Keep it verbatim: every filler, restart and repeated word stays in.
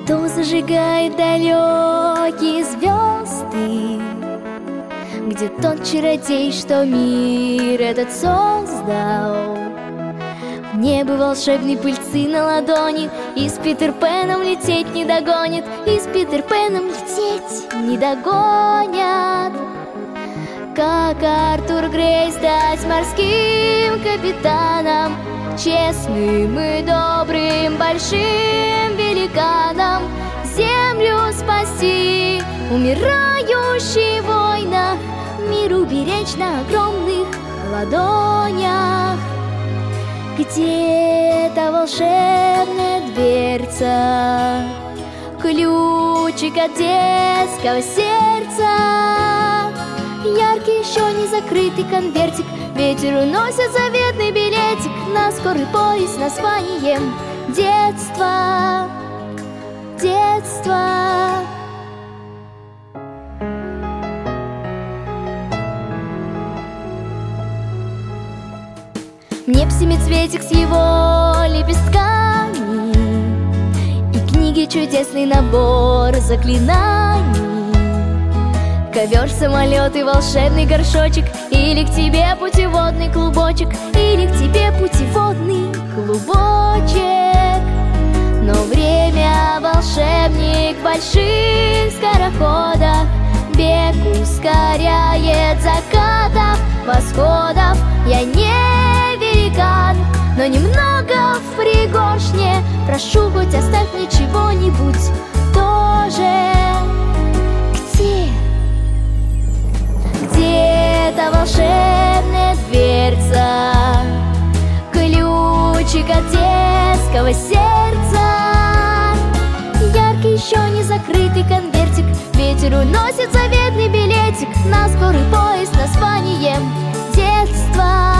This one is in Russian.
Кто зажигает далекие звезды? Где тот чародей, что мир этот создал? В небо волшебной пыльцы на ладони, и с Питер Пэном лететь не догонит, и с Питер Пэном лететь не догонят. Как Артур Грей стать морским капитаном, честным и добрым, большим великаном, землю спасти, умирающий в войнах, мир уберечь на огромных ладонях. Где-то волшебная дверца, ключик от детского сердца, яркий еще не закрытый конвертик, ветер уносит заветный билетик на скорый поезд с названием детство, детство. Мне б семицветик с его лепестками и книги чудесный набор заклинаний, ковер, самолет и волшебный горшочек, или к тебе путеводный клубочек, или к тебе путеводный клубочек. Но время, волшебник больших скороходов, бег ускоряет закатов, восходов. Я не великан, но немного в пригоршне, прошу, хоть оставь мне чего-нибудь тоже. Где? Где-то волшебная дверца, ключик от детского сердца, яркий еще не закрытый конвертик, ветер уносит заветный билетик на скорый поезд с названием детство.